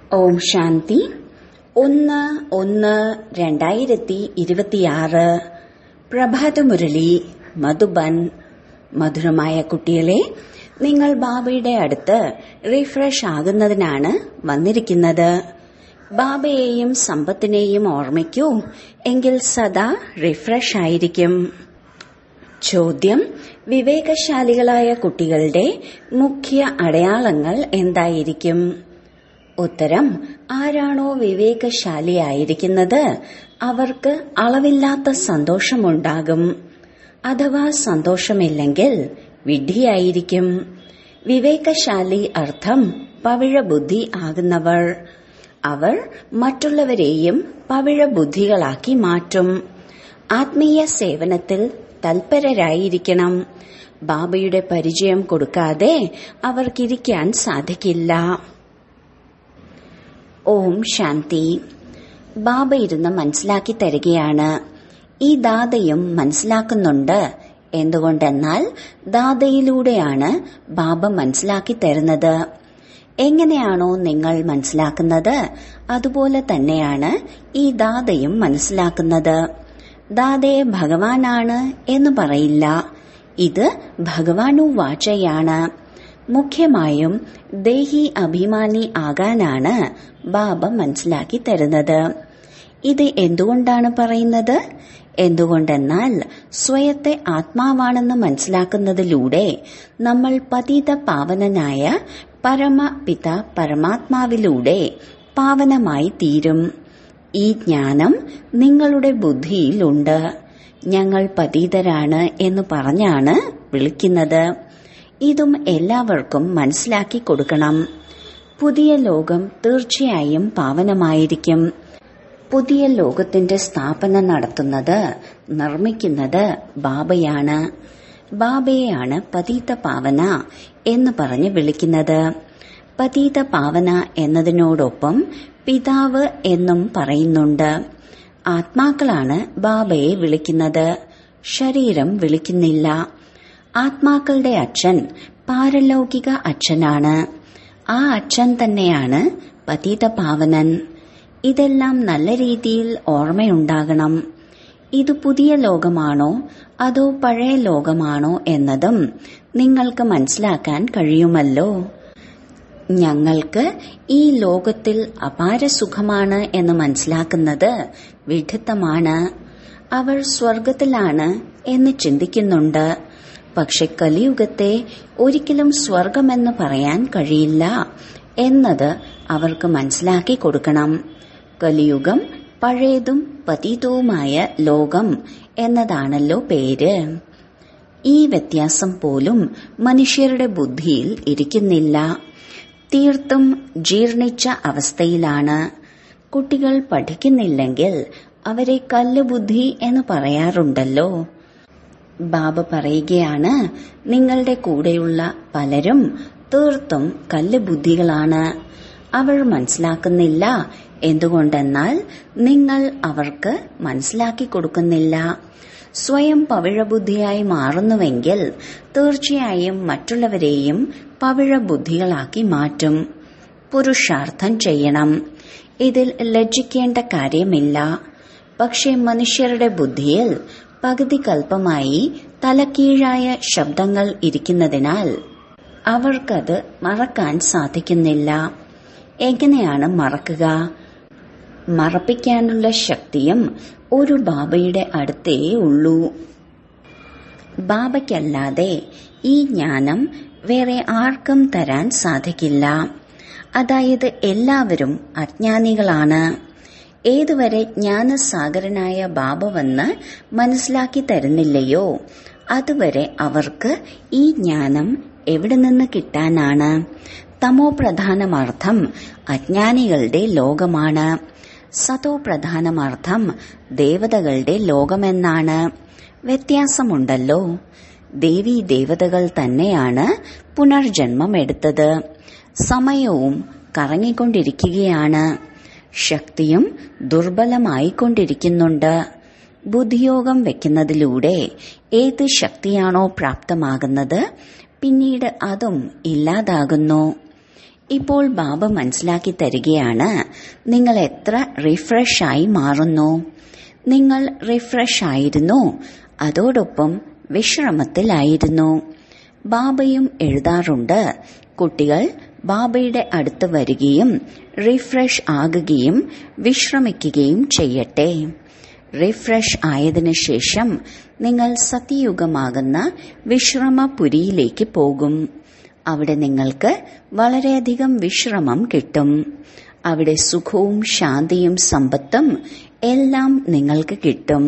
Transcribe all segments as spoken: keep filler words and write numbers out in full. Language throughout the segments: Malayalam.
ഓം ശാന്തി. ഒന്ന് ഒന്ന് രണ്ടായിരത്തി ഇരുപത്തിയാറ് പ്രഭാതമുരളി മധുബൻ. മധുരമായ കുട്ടികളെ, നിങ്ങൾ ബാബയുടെ അടുത്ത് റിഫ്രഷ് ആകുന്നതിനാണ് വന്നിരിക്കുന്നത്. ബാബയെയും സമ്പത്തിനെയും ഓർമ്മിക്കൂ, എങ്കിൽ സദാ റിഫ്രഷ് ആയിരിക്കും. ചോദ്യം: വിവേകശാലികളായ കുട്ടികളുടെ മുഖ്യ അടയാളങ്ങൾ എന്തായിരിക്കും? ഉത്തരം: ആരാണോ വിവേകശാലിയായിരിക്കുന്നത് അവർക്ക് അളവില്ലാത്ത സന്തോഷമുണ്ടാകും. അഥവാ സന്തോഷമില്ലെങ്കിൽ വിഡ്ഢിയായിരിക്കും. വിവേകശാലി അർത്ഥം പവിഴബുദ്ധി ആകുന്നവർ. അവർ മറ്റുള്ളവരെയും പവിഴബുദ്ധികളാക്കി മാറ്റും. ആത്മീയ സേവനത്തിൽ തൽപരരായിരിക്കണം. ബാബയുടെ പരിചയം കൊടുക്കാതെ അവർക്കിരിക്കാൻ സാധിക്കില്ല. ഓം ശാന്തി. ബാബ ഇരുന്ന് മനസ്സിലാക്കി തരികയാണ്. ഈ ദാതയും മനസ്സിലാക്കുന്നുണ്ട്. എന്തുകൊണ്ടെന്നാൽ ദാതയിലൂടെയാണ് ബാബ മനസ്സിലാക്കി തരുന്നത്. എങ്ങനെയാണോ നിങ്ങൾ മനസ്സിലാക്കുന്നത് അതുപോലെ തന്നെയാണ് ഈ ദാതയും മനസ്സിലാക്കുന്നത്. ദാതയെ ഭഗവാനാണ് എന്ന് പറയില്ല. ഇത് ഭഗവാനു വാചയാണ്. മുഖ്യമായും ദേഹി അഭിമാനി ആകാനാണ് ബാബ മനസ്സിലാക്കി തരുന്നത്. ഇത് എന്തുകൊണ്ടാണ് പറയുന്നത്? എന്തുകൊണ്ടെന്നാൽ സ്വയത്തെ ആത്മാവാണെന്ന് മനസ്സിലാക്കുന്നതിലൂടെ നമ്മൾ പതിത പാവനനായ പരമപിത പരമാത്മാവിലൂടെ പാവനമായി തീരും. ഈ ജ്ഞാനം നിങ്ങളുടെ ബുദ്ധിയിലുണ്ട്. ഞങ്ങൾ പതിതരാണ് എന്ന് പറഞ്ഞാണ് വിളിക്കുന്നത്. ഇതും എല്ലാവർക്കും മനസ്സിലാക്കി കൊടുക്കണം. പുതിയ ലോകം തീർച്ചയായും പാവനമായിരിക്കും. പുതിയ ലോകത്തിന്റെ സ്ഥാപന നടത്തുന്നത്, നിർമ്മിക്കുന്നത് ബാബയാണ്. ബാബയെയാണ് പതീത പാവന എന്ന് പറഞ്ഞ് വിളിക്കുന്നത്. പതീത പാവന എന്നതിനോടൊപ്പം പിതാവ് എന്നും പറയുന്നുണ്ട്. ആത്മാക്കളാണ് ബാബയെ വിളിക്കുന്നത്, ശരീരം വിളിക്കുന്നില്ല. ആത്മാക്കളുടെ അച്ഛൻ പാരലൗകിക അച്ഛനാണ്. ആ അച്ഛൻ തന്നെയാണ് പതീത പാവനൻ. ഇതെല്ലാം നല്ല രീതിയിൽ ഓർമ്മയുണ്ടാകണം. ഇത് പുതിയ ലോകമാണോ അതോ പഴയ ലോകമാണോ എന്നതും നിങ്ങൾക്ക് മനസ്സിലാക്കാൻ കഴിയുമല്ലോ. ഞങ്ങൾക്ക് ഈ ലോകത്തിൽ അപാര സുഖമാണ് എന്ന് മനസ്സിലാക്കുന്നത് വിഡ്ഢിത്തമാണ്. അവർ സ്വർഗത്തിലാണ് എന്ന് ചിന്തിക്കുന്നുണ്ട്. പക്ഷെ കലിയുഗത്തെ ഒരിക്കലും സ്വർഗമെന്ന് പറയാൻ കഴിയില്ല എന്നത് അവർക്ക് മനസ്സിലാക്കി കൊടുക്കണം. കലിയുഗം പഴയതും പതിതവുമായ ലോകം എന്നതാണല്ലോ പേര്. ഈ വ്യത്യാസം പോലും മനുഷ്യരുടെ ബുദ്ധിയിൽ ഇരിക്കുന്നില്ല. തീർത്തും ജീർണിച്ച അവസ്ഥയിലാണ്. കുട്ടികൾ പഠിക്കുന്നില്ലെങ്കിൽ അവരെ കല്ലുബുദ്ധി എന്ന് പറയാറുണ്ടല്ലോ. ബാബ പറയുകയാണ്, നിങ്ങളുടെ കൂടെയുള്ള പലരും തീർത്തും കല്ലുബുദ്ധികളാണ്. അവർ മനസ്സിലാക്കുന്നില്ല. എന്തുകൊണ്ടെന്നാൽ നിങ്ങൾ അവർക്ക് മനസ്സിലാക്കി കൊടുക്കുന്നില്ല. സ്വയം പവിഴബുദ്ധിയായി മാറുന്നുവെങ്കിൽ തീർച്ചയായും മറ്റുള്ളവരെയും പവിഴബുദ്ധികളാക്കി മാറ്റും. പുരുഷാർത്ഥം ചെയ്യണം. ഇതിൽ ലജ്ജിക്കേണ്ട കാര്യമില്ല. പക്ഷെ മനുഷ്യരുടെ ബുദ്ധിയിൽ പകുതി കൽപ്പമായി തലക്കീഴായ ശബ്ദങ്ങൾ ഇരിക്കുന്നതിനാൽ അവർക്കത് മറക്കാൻ സാധിക്കുന്നില്ല. എങ്ങനെയാണ് മറക്കുക? മറപ്പിക്കാനുള്ള ശക്തിയും ഒരു ബാബയുടെ അടുത്തേ ഉള്ളൂ. ബാബയ്ക്കല്ലാതെ ഈ ജ്ഞാനം വേറെ ആർക്കും തരാൻ സാധിക്കില്ല. അതായത് എല്ലാവരും അജ്ഞാനികളാണ്. ഏതുവരെ ജ്ഞാനസാഗരനായ ബാബ വന്ന് മനസ്സിലാക്കി തരുന്നില്ലയോ അതുവരെ അവർക്ക് ഈ ജ്ഞാനം എവിടെ നിന്ന് കിട്ടാനാണ്? തമോ പ്രധാനമർത്ഥം അജ്ഞാനികളുടെ ലോകമാണ്. സതോ പ്രധാനമർത്ഥം ദേവതകളുടെ ലോകമെന്നാണ്. വ്യത്യാസമുണ്ടല്ലോ. ദേവീ ദേവതകൾ തന്നെയാണ് പുനർജന്മം എടുത്തത്. സമയവും കറങ്ങിക്കൊണ്ടിരിക്കുകയാണ്. ശക്തിയും ദുർബലമായിക്കൊണ്ടിരിക്കുന്നുണ്ട്. ബുദ്ധിയോഗം വെക്കുന്നതിലൂടെ ഏത് ശക്തിയാണോ പ്രാപ്തമാകുന്നത് പിന്നീട് അതും ഇല്ലാതാകുന്നു. ഇപ്പോൾ ബാബ മനസ്സിലാക്കി തരികയാണ്, നിങ്ങൾ എത്ര റിഫ്രഷായി മാറുന്നു. നിങ്ങൾ റിഫ്രഷ് ആയിരുന്നു, അതോടൊപ്പം വിശ്രമത്തിലായിരുന്നു. ബാബയും എഴുതാറുണ്ട്, കുട്ടികൾ ബാബയുടെ അടുത്ത് വരികയും റിഫ്രഷ് ആകുകയും വിശ്രമിക്കുകയും ചെയ്യട്ടെ. റിഫ്രഷ് ആയതിനു ശേഷം നിങ്ങൾ സത്യയുഗമാകുന്ന വിശ്രമപുരിയിലേക്ക് പോകും. അവിടെ നിങ്ങൾക്ക് വളരെയധികം വിശ്രമം കിട്ടും. അവിടെ സുഖവും ശാന്തിയും സമ്പത്തും എല്ലാം നിങ്ങൾക്ക് കിട്ടും.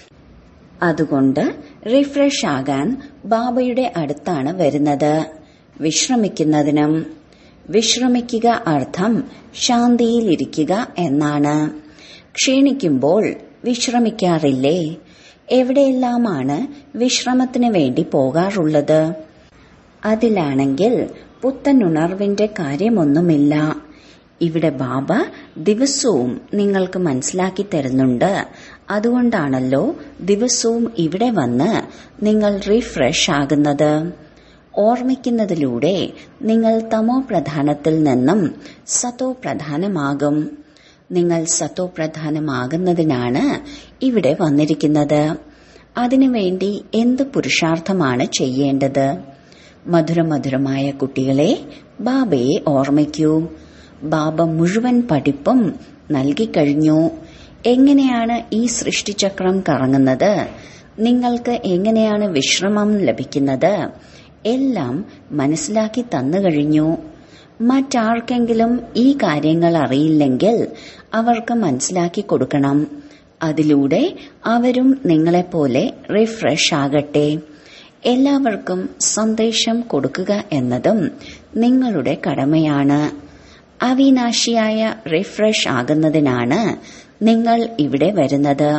അതുകൊണ്ട് റിഫ്രഷ് ആകാൻ ബാബയുടെ അടുത്താണ് വരുന്നത്, വിശ്രമിക്കുന്നതിനും. വിശ്രമിക്കുക അർത്ഥം ശാന്തിയിലിരിക്കുക എന്നാണ്. ക്ഷീണിക്കുമ്പോൾ വിശ്രമിക്കാറില്ലേ? എവിടെയെല്ലാമാണ് വിശ്രമത്തിന് വേണ്ടി പോകാറുള്ളത്? അതിലാണെങ്കിൽ പുത്തനുണർവിന്റെ കാര്യമൊന്നുമില്ല. ഇവിടെ ബാബ ദിവസവും നിങ്ങൾക്ക് മനസ്സിലാക്കി തരുന്നുണ്ട്. അതുകൊണ്ടാണല്ലോ ദിവസവും ഇവിടെ വന്ന് നിങ്ങൾ റിഫ്രഷ് ആകുന്നത്. ഓർമ്മിക്കുന്നതിലൂടെ നിങ്ങൾ തമോ പ്രധാനത്തിൽ നിന്നും സതോ പ്രധാനമാകും. നിങ്ങൾ സതോ പ്രധാനമാകുന്നതിനാണ് ഇവിടെ വന്നിരിക്കുന്നത്. അതിനുവേണ്ടി എന്ത് പുരുഷാർത്ഥമാണ് ചെയ്യേണ്ടത്? മധുരമധുരമായ കുട്ടികളെ, ബാബയെ ഓർമ്മിക്കൂ. ബാബ മുഴുവൻ പഠിപ്പും നൽകിക്കഴിഞ്ഞു. എങ്ങനെയാണ് ഈ സൃഷ്ടിചക്രം കറങ്ങുന്നത്, നിങ്ങൾക്ക് എങ്ങനെയാണ് വിശ്രമം ലഭിക്കുന്നത്, എല്ലാം മനസ്സിലാക്കി തന്നു കഴിഞ്ഞു. മറ്റാർക്കെങ്കിലും ഈ കാര്യങ്ങൾ അറിയില്ലെങ്കിൽ അവർക്ക് മനസ്സിലാക്കി കൊടുക്കണം. അതിലൂടെ അവരും നിങ്ങളെപ്പോലെ റിഫ്രഷ് ആകട്ടെ. എല്ലാവർക്കും സന്ദേശം കൊടുക്കുക എന്നതും നിങ്ങളുടെ കടമയാണ്. അവിനാശിയായ റിഫ്രഷ് ആകുന്നതിനാണ് നിങ്ങൾ ഇവിടെ വരുന്നത്.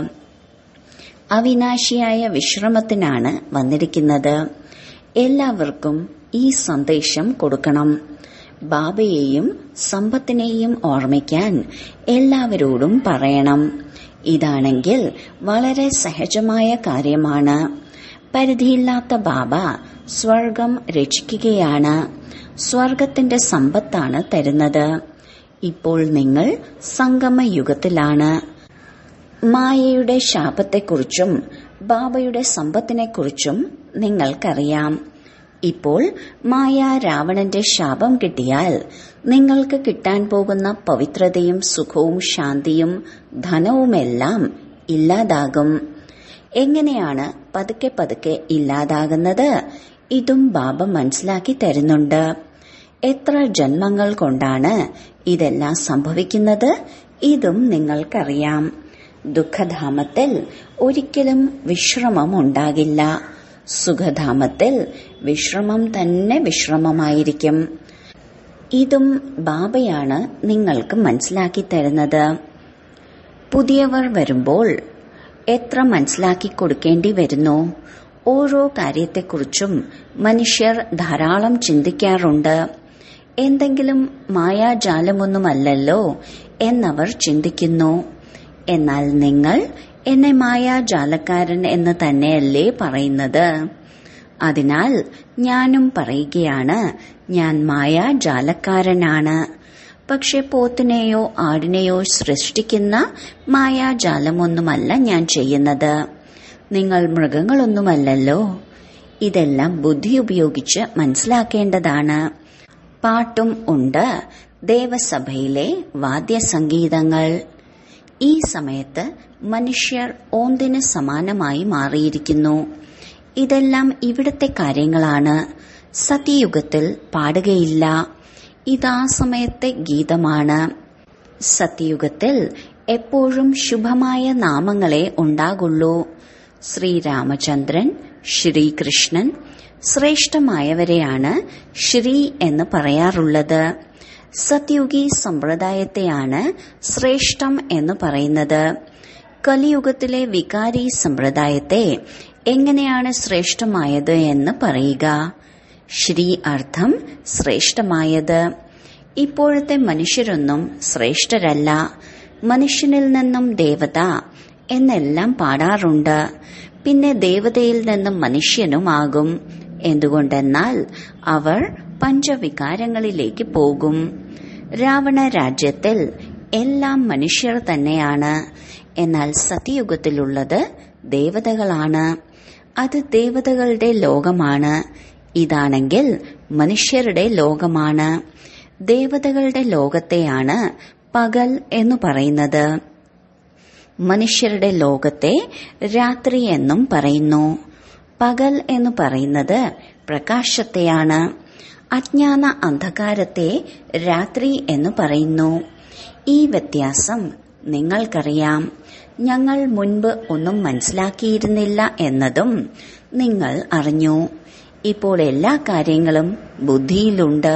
അവിനാശിയായ വിശ്രമത്തിനാണ് വന്നിരിക്കുന്നത്. എല്ലാവർക്കും ഈ സന്ദേശം കൊടുക്കണം. ബാബയെയും സമ്പത്തിനെയും ഓർമ്മിക്കാൻ എല്ലാവരോടും പറയണം. ഇതാണെങ്കിൽ വളരെ സഹജമായ കാര്യമാണ്. പരിധിയില്ലാത്ത ബാബ സ്വർഗം രക്ഷിക്കുകയാണ്. സ്വർഗത്തിന്റെ സമ്പത്താണ് തരുന്നത്. ഇപ്പോൾ നിങ്ങൾ സംഗമയുഗത്തിലാണ്. മായയുടെ ശാപത്തെക്കുറിച്ചും ബാബയുടെ സമ്പത്തിനെക്കുറിച്ചും നിങ്ങൾക്കറിയാം. ഇപ്പോൾ മായ രാവണന്റെ ശാപം കിട്ടിയാൽ നിങ്ങൾക്ക് കിട്ടാൻ പോകുന്ന പവിത്രതയും സുഖവും ശാന്തിയും ധനവുമെല്ലാം ഇല്ലാതാകും. എങ്ങനെയാണ് പതുക്കെ പതുക്കെ ഇല്ലാതാകുന്നത്? ഇതും ബാബ മനസ്സിലാക്കി തരുന്നുണ്ട്. എത്ര ജന്മങ്ങൾ കൊണ്ടാണ് ഇതെല്ലാം സംഭവിക്കുന്നത്? ഇതും നിങ്ങൾക്കറിയാം. ദുഃഖധാമത്തിൽ ഒരിക്കലും വിശ്രമം ഉണ്ടാകില്ല. സുഖധാമത്തിൽ വിശ്രമം തന്നെ വിശ്രമമായിരിക്കും. ഇതും ബാബയാണ് നിങ്ങൾക്ക് മനസ്സിലാക്കി തരുന്നത്. പുതിയവർ വരുമ്പോൾ എത്ര മനസ്സിലാക്കി കൊടുക്കേണ്ടി വരുന്നു? ഓരോ കാര്യത്തെക്കുറിച്ചും മനുഷ്യർ ധാരാളം ചിന്തിക്കാറുണ്ട്. എന്തെങ്കിലും മായാജാലമൊന്നുമല്ലല്ലോ എന്നവർ ചിന്തിക്കുന്നു. എന്നാൽ നിങ്ങൾ എന്നെ മായാജാലക്കാരൻ എന്ന് തന്നെയല്ലേ പറയുന്നത്? അതിനാൽ ഞാനും പറയുകയാണ്, ഞാൻ മായാജാലക്കാരനാണ്. പക്ഷെ പോത്തിനെയോ ആടിനെയോ സൃഷ്ടിക്കുന്ന മായാജാലമൊന്നുമല്ല ഞാൻ ചെയ്യുന്നത്. നിങ്ങൾ മൃഗങ്ങളൊന്നുമല്ലല്ലോ. ഇതെല്ലാം ബുദ്ധി ഉപയോഗിച്ച് മനസ്സിലാക്കേണ്ടതാണ്. പാട്ടും ഉണ്ട്, ദേവസഭയിലെ വാദ്യസംഗീതങ്ങൾ. ഈ സമയത്ത് മനുഷ്യർ ഓന്തിന് സമാനമായി മാറിയിരിക്കുന്നു. ഇതെല്ലാം ഇവിടത്തെ കാര്യങ്ങളാണ്. സത്യയുഗത്തിൽ പാടുകയില്ല. ഇതാ സമയത്തെ ഗീതമാണ്. സത്യയുഗത്തിൽ എപ്പോഴും ശുഭമായ നാമങ്ങളെ ഉണ്ടാകുള്ളൂ. ശ്രീരാമചന്ദ്രൻ, ശ്രീകൃഷ്ണൻ, ശ്രേഷ്ഠമായവരെയാണ് ശ്രീ എന്ന് പറയാറുള്ളത്. സത്യുഗി സമ്പ്രദായത്തെയാണ് ശ്രേഷ്ഠം എന്ന് പറയുന്നത്. കലിയുഗത്തിലെ വികാരി സമ്പ്രദായത്തെ എങ്ങനെയാണ് ശ്രേഷ്ഠമായത് എന്ന് പറയുക? ശ്രീ അർത്ഥം ശ്രേഷ്ഠമായത്. ഇപ്പോഴത്തെ മനുഷ്യരൊന്നും ശ്രേഷ്ഠരല്ല. മനുഷ്യനിൽ നിന്നും ദേവത എന്നെല്ലാം പാടാറുണ്ട്. പിന്നെ ദേവതയിൽ നിന്നും മനുഷ്യനുമാകും. എന്തുകൊണ്ടെന്നാൽ അവർ പഞ്ചവികാരങ്ങളിലേക്ക് പോകും. രാവണ രാജ്യത്തിൽ എല്ലാം മനുഷ്യർ തന്നെയാണ്. എന്നാൽ സത്യയുഗത്തിലുള്ളത് ദേവതകളാണ്. അത് ദേവതകളുടെ ലോകമാണ്. ഇതാണെങ്കിൽ മനുഷ്യരുടെ ലോകമാണ്. ദേവതകളുടെ ലോകത്തെയാണ് പകൽ എന്നു പറയുന്നത്. മനുഷ്യരുടെ ലോകത്തെ രാത്രി എന്നും പറയുന്നു. പകൽ എന്ന് പറയുന്നത് പ്രകാശത്തെയാണ്. അജ്ഞാന അന്ധകാരത്തെ രാത്രി എന്ന് പറയുന്നു. ഈ വ്യത്യാസം നിങ്ങൾക്കറിയാം. ഞങ്ങൾ മുൻപ് ഒന്നും മനസ്സിലാക്കിയിരുന്നില്ല എന്നതും നിങ്ങൾ അറിഞ്ഞു. ഇപ്പോൾ എല്ലാ കാര്യങ്ങളും ബുദ്ധിയിലുണ്ട്.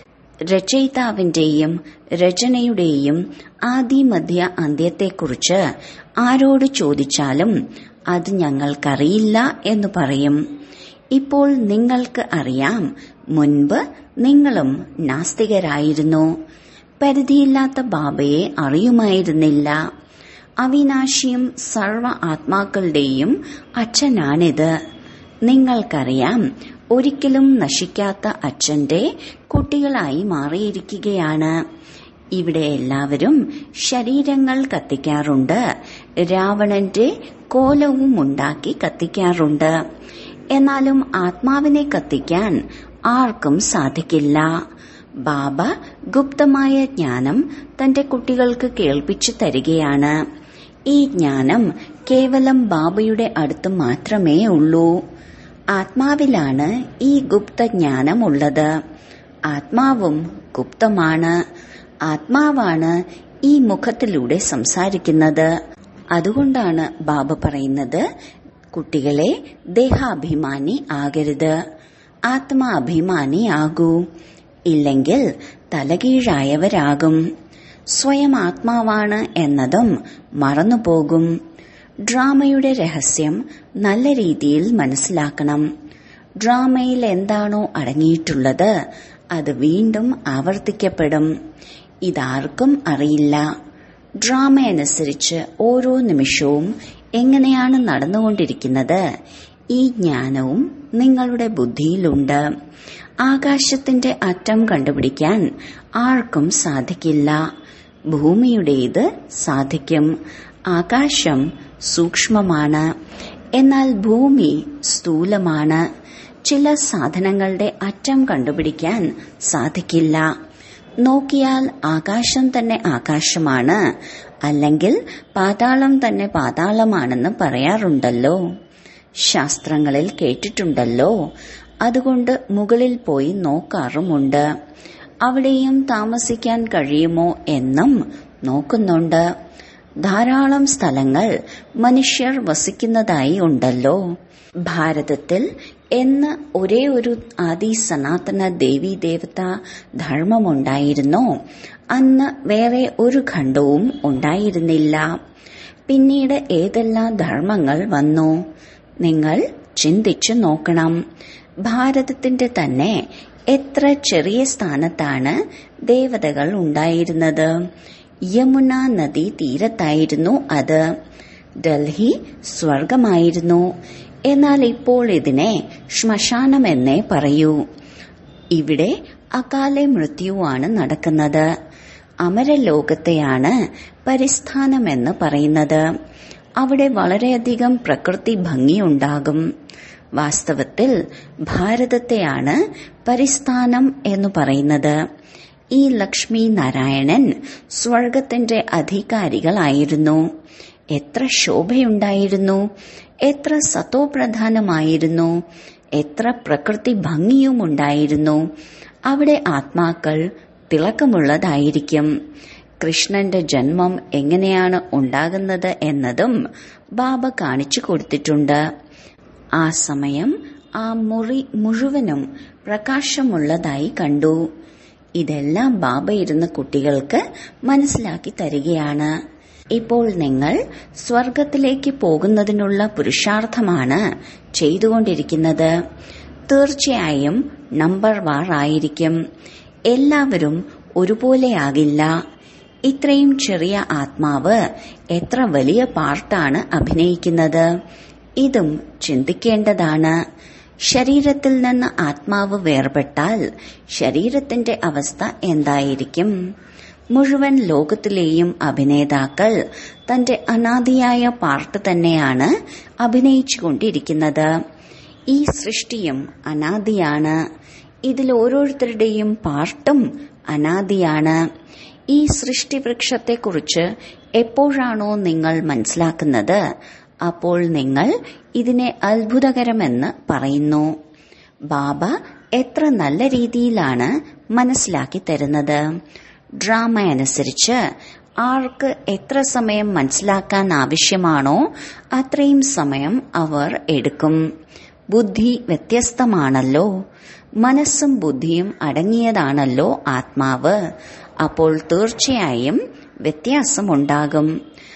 രചയിതാവിന്റെയും രചനയുടെയും ആദിമധ്യ അന്ത്യത്തെക്കുറിച്ച് ആരോട് ചോദിച്ചാലും അത് ഞങ്ങൾക്കറിയില്ല എന്ന് പറയും. ഇപ്പോൾ നിങ്ങൾക്ക് അറിയാം, മുൻപ് നിങ്ങളും നാസ്തികരായിരുന്നു. പരിധിയില്ലാത്ത ബാബയെ അറിയുമായിരുന്നില്ല. അവിനാശിയും സർവ ആത്മാക്കളുടെയും അച്ഛനാണിത്. നിങ്ങൾക്കറിയാം, ഒരിക്കലും നശിക്കാത്ത അച്ഛന്റെ കുട്ടികളായി മാറിയിരിക്കുകയാണ്. ഇവിടെ എല്ലാവരും ശരീരങ്ങൾ കത്തിക്കാറുണ്ട്. രാവണന്റെ കോലവും ഉണ്ടാക്കി കത്തിക്കാറുണ്ട്. എന്നാലും ആത്മാവിനെ കത്തിക്കാൻ ആർക്കും സാധിക്കില്ല. ബാബ ഗുപ്തമായ ജ്ഞാനം തന്റെ കുട്ടികൾക്ക് കേൾപ്പിച്ചു തരികയാണ്. ഈ ജ്ഞാനം കേവലം ബാബയുടെ അടുത്ത് മാത്രമേ ഉള്ളൂ. ആത്മാവിലാണ് ഈ ഗുപ്തജ്ഞാനം ഉള്ളത്. ആത്മാവും ഗുപ്തമാണ്. ആത്മാവാണ് ഈ മുഖത്തിലൂടെ സംസാരിക്കുന്നത്. അതുകൊണ്ടാണ് ബാബ പറയുന്നത്, കുട്ടികളെ ദേഹാഭിമാനി ആകരുത്, ആത്മാഭിമാനി ആകൂ. ഇല്ലെങ്കിൽ തലകീഴായവരാകും. സ്വയം ആത്മാവാണ് എന്നതും മറന്നുപോകും. ഡ്രാമയുടെ രഹസ്യം നല്ല രീതിയിൽ മനസ്സിലാക്കണം. ഡ്രാമയിൽ എന്താണോ അടങ്ങിയിട്ടുള്ളത് അത് വീണ്ടും ആവർത്തിക്കപ്പെടും. ഇതാർക്കും അറിയില്ല. ഡ്രാമ അനുസരിച്ച് ഓരോ നിമിഷവും എങ്ങനെയാണ് നടന്നുകൊണ്ടിരിക്കുന്നത്, ഈ ജ്ഞാനവും നിങ്ങളുടെ ബുദ്ധിയിലുണ്ട്. ആകാശത്തിന്റെ അറ്റം കണ്ടുപിടിക്കാൻ ആർക്കും സാധിക്കില്ല. ഭൂമിയുടേത് സാധിക്കും. ആകാശം സൂക്ഷ്മമാണ്, എന്നാൽ ഭൂമി സ്ഥൂലമാണ്. ചില സാധനങ്ങളുടെ അറ്റം കണ്ടുപിടിക്കാൻ സാധിക്കില്ല. നോക്കിയാൽ ആകാശം തന്നെ ആകാശമാണ്, അല്ലെങ്കിൽ പാതാളം തന്നെ പാതാളമാണെന്ന് പറയാറുണ്ടല്ലോ. ശാസ്ത്രങ്ങളിൽ കേട്ടിട്ടുണ്ടല്ലോ. അതുകൊണ്ട് മുകളിൽ പോയി നോക്കാറുമുണ്ട്. അവിടെയും താമസിക്കാൻ കഴിയുമോ എന്നും നോക്കുന്നുണ്ട്. ധാരാളം സ്ഥലങ്ങൾ മനുഷ്യർ വസിക്കുന്നതായി ഉണ്ടല്ലോ. ഭാരതത്തിൽ എന്ന് ഒരേ ഒരു ആദി സനാതന ദേവീ ദേവത ധർമ്മമുണ്ടായിരുന്നോ അന്ന് വേറെ ഒരു ഖണ്ഡവും ഉണ്ടായിരുന്നില്ല. പിന്നീട് ഏതെല്ലാം ധർമ്മങ്ങൾ വന്നു? നിങ്ങൾ ചിന്തിച്ചു നോക്കണം. ഭാരതത്തിന്റെ തന്നെ എത്ര ചെറിയ സ്ഥാനത്താണ് ദേവതകൾ ഉണ്ടായിരുന്നത്. യമുന നദി തീരത്തായിരുന്നു അത്. ഡൽഹി സ്വർഗമായിരുന്നു. എന്നാൽ ഇപ്പോൾ ഇതിനെ ശ്മശാനമെന്നേ പറയൂ. ഇവിടെ അകാലെ മൃത്യുവാണ് നടക്കുന്നത്. അമരലോകത്തെയാണ് പരിസ്ഥാനമെന്ന് പറയുന്നത്. അവിടെ വളരെയധികം പ്രകൃതി ഭംഗിയുണ്ടാകും. വാസ്തവത്തിൽ ഭാരതത്തെയാണ് പരിസ്ഥാനം എന്ന് പറയുന്നത്. ഈ ലക്ഷ്മി നാരായണൻ സ്വർഗത്തിന്റെ അധികാരികളായിരുന്നു. എത്ര ശോഭയുണ്ടായിരുന്നു, എത്ര സത്തോപ്രധാനമായിരുന്നു, എത്ര പ്രകൃതി ഭംഗിയുമുണ്ടായിരുന്നു. അവിടെ ആത്മാക്കൾ തിളക്കമുള്ളതായിരിക്കും. കൃഷ്ണന്റെ ജന്മം എങ്ങനെയാണ് ഉണ്ടാകുന്നത് എന്നതും ബാബ കാണിച്ചു കൊടുത്തിട്ടുണ്ട്. ആ സമയം ആ മുറി മുഴുവനും പ്രകാശമുള്ളതായി കണ്ടു. ഇതെല്ലാം ബാബ ഇരുന്ന കുട്ടികൾക്ക് മനസ്സിലാക്കി തരികയാണ്. ഇപ്പോൾ നിങ്ങൾ സ്വർഗത്തിലേക്ക് പോകുന്നതിനുള്ള പുരുഷാർത്ഥമാണ് ചെയ്തുകൊണ്ടിരിക്കുന്നത്. തീർച്ചയായും നമ്പർ വാർ ആയിരിക്കും. എല്ലാവരും ഒരുപോലെയാകില്ല. ഇത്രയും ചെറിയ ആത്മാവ് എത്ര വലിയ പാർട്ടാണ് അഭിനയിക്കുന്നത്, ഇതും ചിന്തിക്കേണ്ടതാണ്. ശരീരത്തിൽ നിന്ന് ആത്മാവ് വേർപെട്ടാൽ ശരീരത്തിന്റെ അവസ്ഥ എന്തായിരിക്കും? മുഴുവൻ ലോകത്തിലെയും അഭിനേതാക്കൾ തന്റെ അനാദിയായ പാർട്ട് തന്നെയാണ് അഭിനയിച്ചുകൊണ്ടിരിക്കുന്നത്. ഈ സൃഷ്ടിയും അനാദിയാണ്. ഇതിൽ ഓരോരുത്തരുടെയും പാർട്ടും അനാദിയാണ്. ഈ സൃഷ്ടിവൃക്ഷത്തെക്കുറിച്ച് എപ്പോഴാണോ നിങ്ങൾ മനസ്സിലാക്കുന്നത്, അപ്പോൾ നിങ്ങൾ ഇതിനെ അത്ഭുതകരമെന്ന് പറയുന്നു. ബാബ എത്ര നല്ല രീതിയിലാണ് മനസ്സിലാക്കി തരുന്നത്. ഡ്രാമ അനുസരിച്ച് ആർക്ക് എത്ര സമയം മനസ്സിലാക്കാൻ ആവശ്യമാണോ അത്രയും സമയം അവർ എടുക്കും. ബുദ്ധി വ്യത്യസ്തമാണല്ലോ. മനസ്സും ബുദ്ധിയും അടങ്ങിയതാണല്ലോ ആത്മാവ്. അപ്പോൾ തീർച്ചയായും വ്യത്യാസമുണ്ടാകും.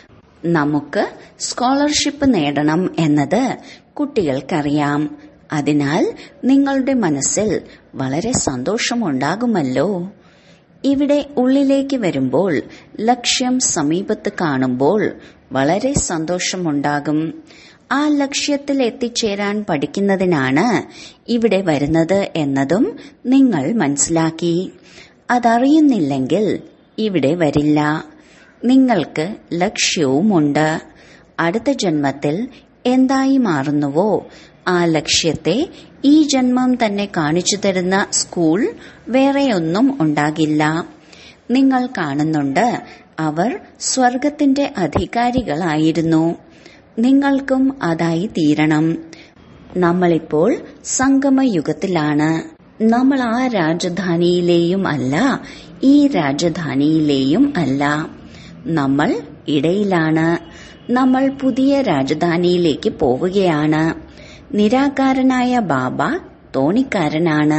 നമുക്ക് സ്കോളർഷിപ്പ് നേടണം എന്നത് കുട്ടികൾക്കറിയാം. അതിനാൽ നിങ്ങളുടെ മനസ്സിൽ വളരെ സന്തോഷമുണ്ടാകുമല്ലോ. ഇവിടെ ഉള്ളിലേക്ക് വരുമ്പോൾ, ലക്ഷ്യം സമീപത്ത് കാണുമ്പോൾ വളരെ സന്തോഷമുണ്ടാകും. ആ ലക്ഷ്യത്തിൽ എത്തിച്ചേരാൻ പഠിക്കുന്നതിനാണ് ഇവിടെ വരുന്നത് എന്നതും നിങ്ങൾ മനസ്സിലാക്കി. അതറിയുന്നില്ലെങ്കിൽ ഇവിടെ വരില്ല. നിങ്ങൾക്ക് ലക്ഷ്യവുമുണ്ട്. അടുത്ത ജന്മത്തിൽ എന്തായി മാറുന്നുവോ ആ ലക്ഷ്യത്തെ ഈ ജന്മം തന്നെ കാണിച്ചു തരുന്ന സ്കൂൾ വേറെയൊന്നും ഉണ്ടാകില്ല. നിങ്ങൾ കാണുന്നുണ്ട്, അവർ സ്വർഗത്തിന്റെ അധികാരികളായിരുന്നു. നിങ്ങൾക്കും അതായി തീരണം. നമ്മളിപ്പോൾ സംഗമയുഗത്തിലാണ്. നമ്മൾ ആ രാജധാനിയിലെയും അല്ല, ഈ രാജധാനിയിലെയും അല്ല. നമ്മൾ ഇടയിലാണ്. നമ്മൾ പുതിയ രാജധാനിയിലേക്ക് പോവുകയാണ്. നിരാകാരനായ ബാബ തോണിക്കാരനാണ്.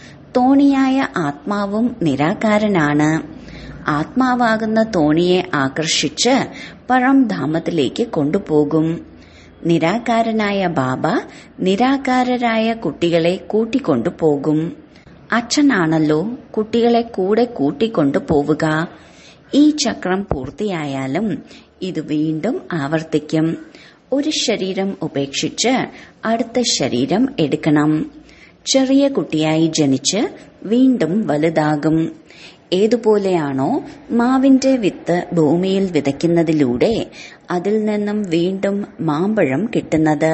തോണിയായ ആത്മാവും നിരാകാരനാണ്. ആത്മാവാകുന്ന തോണിയെ ആകർഷിച്ച് പരംധാമത്തിലേക്ക് കൊണ്ടുപോകും. നിരാകാരനായ ബാബ നിരാകാരരായ കുട്ടികളെ കൂട്ടിക്കൊണ്ടുപോകും. അച്ഛനാണല്ലോ കുട്ടികളെ കൂടെ കൂട്ടിക്കൊണ്ടു പോവുക. ഈ ചക്രം പൂർത്തിയായാലും ഇത് വീണ്ടും ആവർത്തിക്കും. ഒരു ശരീരം ഉപേക്ഷിച്ച് അടുത്ത ശരീരം എടുക്കണം. ചെറിയ കുട്ടിയായി ജനിച്ച് വീണ്ടും വലുതാകും. ഏതുപോലെയാണോ മാവിന്റെ വിത്ത് ഭൂമിയിൽ വിതയ്ക്കുന്നതിലൂടെ അതിൽ നിന്നും വീണ്ടും മാമ്പഴം കിട്ടുന്നത്.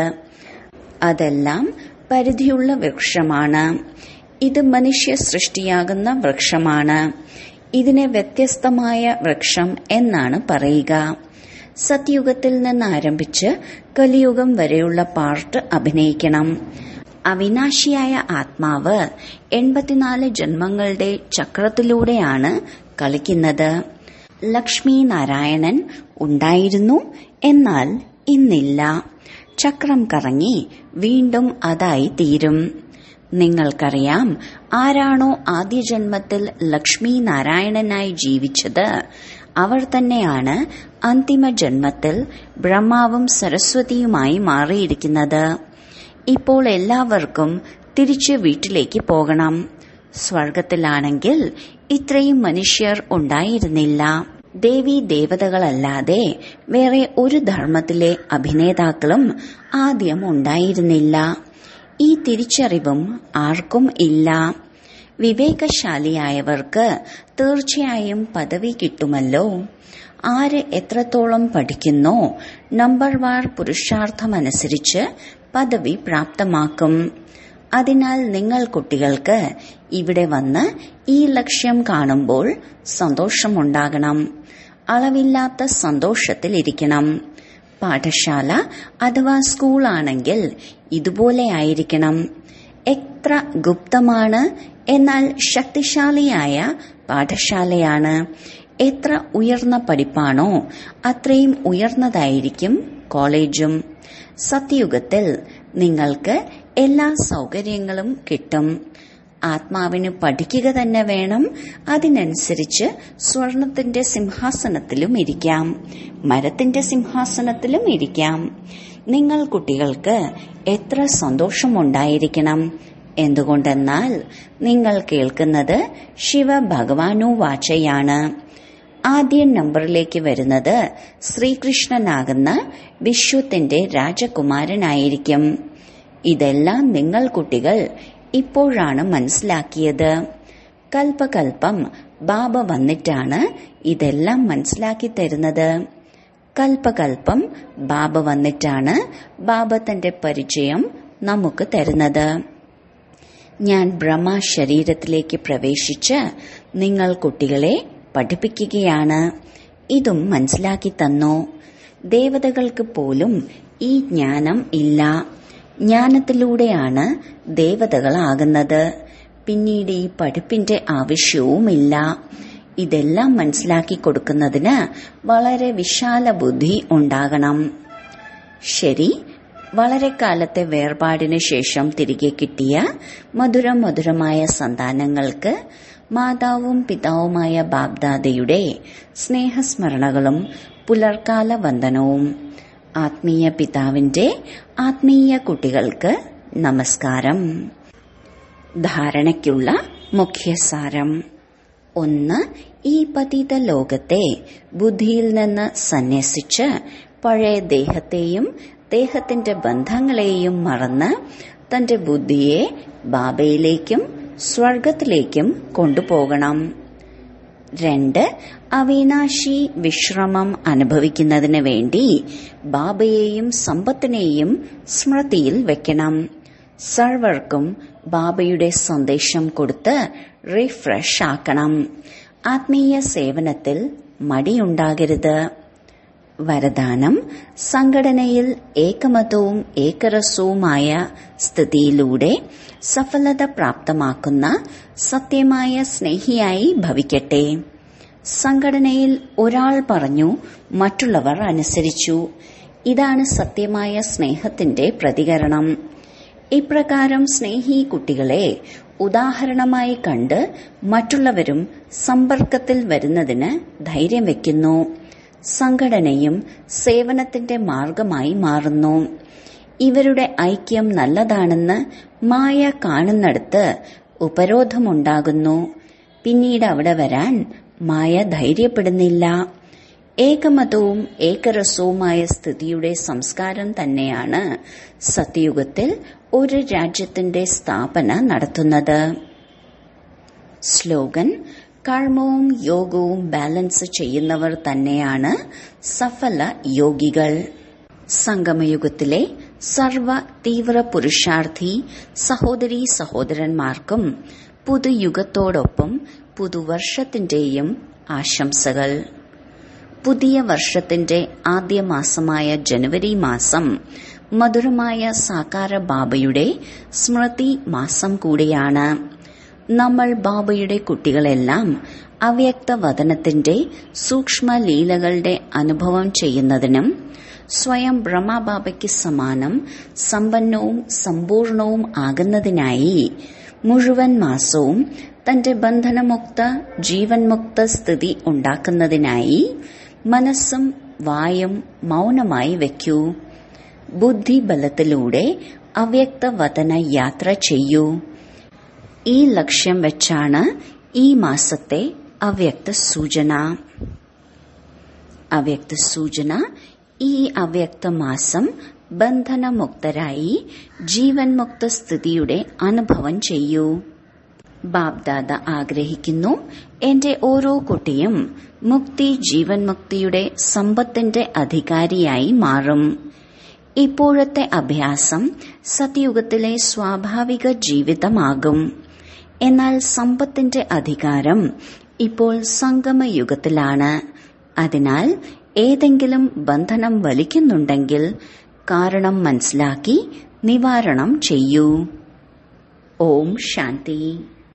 അതെല്ലാം പരിധിയുള്ള വൃക്ഷമാണ്. ഇത് മനുഷ്യ സൃഷ്ടിയാകുന്ന വൃക്ഷമാണ്. ഇതിനെ വ്യത്യസ്തമായ വൃക്ഷം എന്നാണ് പറയുക. സത്യുഗത്തിൽ നിന്ന് ആരംഭിച്ച് കലിയുഗം വരെയുള്ള പാർട്ട് അഭിനയിക്കണം. അവിനാശിയായ ആത്മാവ് എൺപത്തിനാല് ജന്മങ്ങളുടെ ചക്രത്തിലൂടെയാണ് കളിക്കുന്നത്. ലക്ഷ്മി നാരായണൻ ഉണ്ടായിരുന്നു, എന്നാൽ ഇന്നില്ല. ചക്രം കറങ്ങി വീണ്ടും അതായി തീരും. നിങ്ങൾക്കറിയാം, ആരാണോ ആദ്യ ജന്മത്തിൽ ലക്ഷ്മി നാരായണനായി ജീവിച്ചത് അവർ തന്നെയാണ് അന്തിമ ജന്മത്തിൽ ബ്രഹ്മാവും സരസ്വതിയുമായി മാറിയിരിക്കുന്നത്. ഇപ്പോൾ എല്ലാവർക്കും തിരിച്ച് വീട്ടിലേക്ക് പോകണം. സ്വർഗത്തിലാണെങ്കിൽ ഇത്രയും മനുഷ്യർ ഉണ്ടായിരുന്നില്ല. ദേവീ ദേവതകളല്ലാതെ വേറെ ഒരു ധർമ്മത്തിലെ അഭിനേതാക്കളും ആദ്യം ഉണ്ടായിരുന്നില്ല. ഈ തിരിച്ചറിവും ആർക്കും ഇല്ല. വിവേകശാലിയായവർക്ക് തീർച്ചയായും പദവി കിട്ടുമല്ലോ. ആര് എത്രത്തോളം പഠിക്കുന്നോ നമ്പർ വാർ പുരുഷാർത്ഥമനുസരിച്ച് പദവി പ്രാപ്തമാക്കും. അതിനാൽ നിങ്ങൾ കുട്ടികൾക്ക് ഇവിടെ വന്ന് ഈ ലക്ഷ്യം കാണുമ്പോൾ സന്തോഷമുണ്ടാകണം. അളവില്ലാത്ത സന്തോഷത്തിലിരിക്കണം. പാഠശാല അഥവാ സ്കൂളാണെങ്കിൽ ഇതുപോലെ ആയിരിക്കണം. എത്ര ഗുപ്തമാണ്, എന്നാൽ ശക്തിശാലിയായ പാഠശാലയാണ്. എത്ര ഉയർന്ന പഠിപ്പാണോ അത്രയും ഉയർന്നതായിരിക്കും കോളേജും. സത്യയുഗത്തിൽ നിങ്ങൾക്ക് എല്ലാ സൗകര്യങ്ങളും കിട്ടും. ആത്മാവിന് പഠിക്കുക തന്നെ വേണം. അതിനനുസരിച്ച് സ്വർണത്തിന്റെ സിംഹാസനത്തിലും ഇരിക്കാം, മരത്തിന്റെ സിംഹാസനത്തിലും ഇരിക്കാം. നിങ്ങൾ കുട്ടികൾക്ക് എത്ര സന്തോഷമുണ്ടായിരിക്കണം. എന്തുകൊണ്ടെന്നാൽ നിങ്ങൾ കേൾക്കുന്നത് ശിവ ഭഗവാനു വാചയാണ്. ആദ്യ നമ്പറിലേക്ക് വരുന്നത് ശ്രീകൃഷ്ണനാകുന്ന വിശ്വത്തിന്റെ രാജകുമാരനായിരിക്കും. ഇതെല്ലാം നിങ്ങൾ കുട്ടികൾ ഇപ്പോഴാണ് മനസ്സിലാക്കിയത്. കൽപ്പകൽപ്പം ബാബ വന്നിട്ടാണ് ഇതെല്ലാം മനസ്സിലാക്കി തരുന്നത്. കൽപ്പകൽപ്പം ബാബ വന്നിട്ടാണ് ബാബ തന്റെ പരിചയം നമുക്ക് തരുന്നത്. ഞാൻ ബ്രഹ്മ ശരീരത്തിലേക്ക് പ്രവേശിച്ച് നിങ്ങൾ കുട്ടികളെ പഠിപ്പിക്കുകയാണ്. ഇതും മനസ്സിലാക്കി തന്നു. ദേവതകൾക്ക് പോലും ഈ ജ്ഞാനം ഇല്ല. ജ്ഞാനത്തിലൂടെയാണ് ദേവതകളാകുന്നത്. പിന്നീട് ഈ പഠിപ്പിന്റെ ആവശ്യവുമില്ല. ഇതെല്ലാം മനസ്സിലാക്കി കൊടുക്കുന്നതിന് വളരെ വിശാല ബുദ്ധി ഉണ്ടാകണം. ശരി, വളരെ കാലത്തെ വേർപാടിന് ശേഷം തിരികെ കിട്ടിയ മധുര മധുരമായ സന്താനങ്ങൾക്ക് മാതാവും പിതാവുമായ ബാബ്ദാദയുടെ സ്നേഹസ്മരണകളും പുലർക്കാല വന്ദനവും. ആത്മീയ പിതാവിന്റെ ആത്മീയ കുട്ടികൾക്ക് നമസ്കാരം. ധാരണയ്ക്കുള്ള മുഖ്യസാരം. ഒന്ന്, ഈ പതിത ലോകത്തെ ബുദ്ധിയിൽ നിന്ന് സന്യസിച്ച് പഴയ ദേഹത്തെയും ദേഹത്തിന്റെ ബന്ധങ്ങളെയും മറന്ന് തന്റെ ബുദ്ധിയെ ബാബയിലേക്കും സ്വർഗത്തിലേക്കും കൊണ്ടുപോകണം. രണ്ട്, അവിനാശി വിശ്രമം അനുഭവിക്കുന്നതിന് വേണ്ടി ബാബയെയും സമ്പത്തിനെയും സ്മൃതിയിൽ വെക്കണം. സർവർക്കും ബാബയുടെ സന്ദേശം കൊടുത്ത് റിഫ്രഷ് ആക്കണം. ആത്മീയ സേവനത്തിൽ മടിയുണ്ടാകരുത്. വരദാനം. സംഘടനയിൽ ഏകമതവും ഏകരസവുമായ സ്ഥിതിയിലൂടെ സഫലത പ്രാപ്തമാക്കുന്ന സത്യമായ സ്നേഹിയായി ഭവിക്കട്ടെ. സംഘടനയിൽ ഒരാൾ പറഞ്ഞു, മറ്റുള്ളവർ അനുസരിച്ചു. ഇതാണ് സത്യമായ സ്നേഹത്തിന്റെ പ്രതികരണം. ഇപ്രകാരം സ്നേഹി കുട്ടികളെ ഉദാഹരണമായി കണ്ട് മറ്റുള്ളവരും സമ്പർക്കത്തിൽ വരുന്നതിന് ധൈര്യം വയ്ക്കുന്നു. സംഘടനയും സേവനത്തിന്റെ മാർഗമായി മാറുന്നു. ഇവരുടെ ഐക്യം നല്ലതാണെന്ന് മായ കാണുന്നിടത്ത് ഉപരോധമുണ്ടാകുന്നു. പിന്നീട് അവിടെ വരാൻ മായ ധൈര്യപ്പെടുന്നില്ല. ഏകമതവും ഏകരസവുമായ സ്ഥിതിയുടെ സംസ്കാരം തന്നെയാണ് സത്യയുഗത്തിൽ ഒരു രാജ്യത്തിന്റെ സ്ഥാപന നടത്തുന്നത്. സ്ലോഗൻ. കർമ്മവും യോഗവും ബാലൻസ് ചെയ്യുന്നവർ തന്നെയാണ് സഫല യോഗികൾ. സംഗമയുഗത്തിലെ സർവ തീവ്ര പുരുഷാർത്ഥി സഹോദരീ സഹോദരന്മാർക്കും പുതുയുഗത്തോടൊപ്പം പുതുവർഷത്തിന്റെയും ആശംസകൾ. പുതിയ വർഷത്തിന്റെ ആദ്യ മാസമായ ജനുവരി മാസം മധുരമായ സാകാര ബാബയുടെ സ്മൃതി മാസം കൂടിയാണ്. നമ്മൾ ബാബയുടെ കുട്ടികളെല്ലാം അവ്യക്ത വദനത്തിന്റെ സൂക്ഷ്മ ലീലകളുടെ അനുഭവം ചെയ്യുന്നതിനും സ്വയം ബ്രഹ്മബാബയ്ക്ക് സമാനം സമ്പന്നവും സമ്പൂർണവും ആകുന്നതിനായി മുഴുവൻ മാസവും തന്റെ ബന്ധനമുക്ത ജീവൻമുക്ത സ്ഥിതി ഉണ്ടാക്കുന്നതിനായി മനസ്സും വായും മൗനമായി വയ്ക്കൂ. ബുദ്ധിബലത്തിലൂടെ അവ്യക്ത വദന യാത്ര ചെയ്യൂ. ഈ ലക്ഷ്യം വെച്ചാണ് ഈ മാസത്തെ അവ്യക്ത സൂചന. അവ്യക്ത സൂചന. ഈ അവ്യക്ത മാസം ബന്ധനമുക്തരായി ജീവൻമുക്ത സ്ഥിതിയുടെ അനുഭവം ചെയ്യൂ. ബാബ്ദാദ ആഗ്രഹിക്കുന്നു, എന്റെ ഓരോ കുട്ടിയും മുക്തി ജീവൻ മുക്തിയുടെ സമ്പത്തിന്റെ അധികാരിയായി മാറും. ഇപ്പോഴത്തെ അഭ്യാസം സത്യയുഗത്തിലെ സ്വാഭാവിക ജീവിതമാകും. എന്നാൽ സമ്പത്തിന്റെ അധികാരം ഇപ്പോൾ സംഗമയുഗത്തിലാണ്. അതിനാൽ ഏതെങ്കിലും ബന്ധനം വലിക്കുന്നുണ്ടെങ്കിൽ കാരണം മനസ്സിലാക്കി നിവാരണം ചെയ്യൂ. ഓം ശാന്തി.